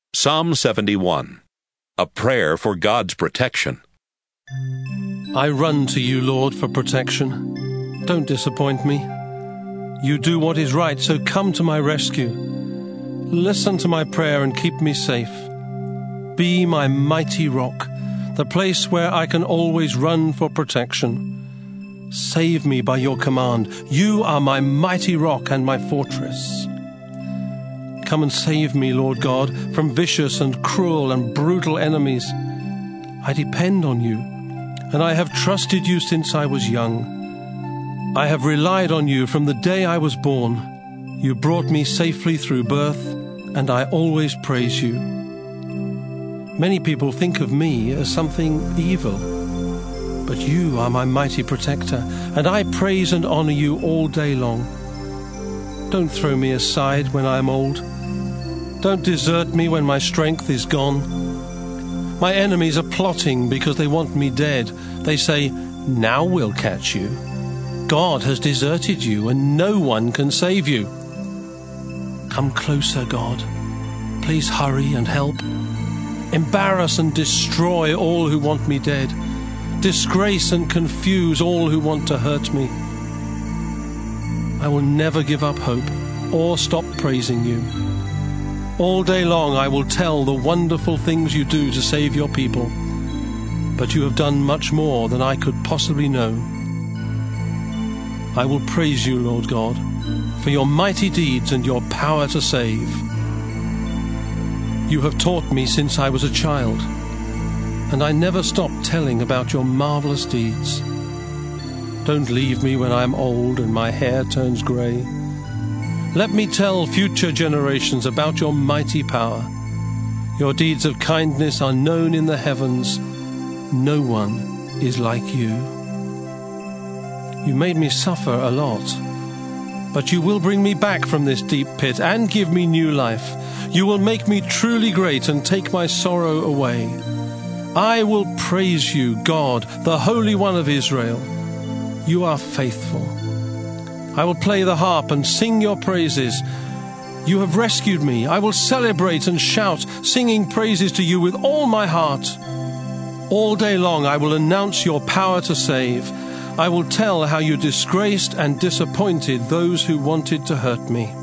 Psalm 71, a prayer for God's protection. I run to you, Lord, for protection. Don't disappoint me. You do what is right, so come to my rescue. Listen to my prayer and keep me safe. Be my mighty rock, the place where I can always run for protection. Save me by your command. You are my mighty rock and my fortress. Come and save me, Lord God, from vicious and cruel and brutal enemies. I depend on you, and I have trusted you since I was young. I have relied on you from the day I was born. You brought me safely through birth, and I always praise you. Many people think of me as something evil, but you are my mighty protector, and I praise and honor you all day long. Don't throw me aside when I am old. Don't desert me when my strength is gone. My enemies are plotting because they want me dead. They say, "Now we'll catch you. God has deserted you, and no one can save you." Come closer, God. Please hurry and help. Embarrass and destroy all who want me dead. Disgrace and confuse all who want to hurt me. I will never give up hope or stop praising you. All day long I will tell the wonderful things you do to save your people, but you have done much more than I could possibly know. I will praise you, Lord God, for your mighty deeds and your power to save. You have taught me since I was a child, and I never stop telling about your marvelous deeds. Don't leave me when I am old and my hair turns grey. Let me tell future generations about your mighty power. Your deeds of kindness are known in the heavens. No one is like you. You made me suffer a lot, but you will bring me back from this deep pit and give me new life. You will make me truly great and take my sorrow away. I will praise you, God, the Holy One of Israel. You are faithful. I will play the harp and sing your praises. You have rescued me. I will celebrate and shout, singing praises to you with all my heart. All day long I will announce your power to save. I will tell how you disgraced and disappointed those who wanted to hurt me.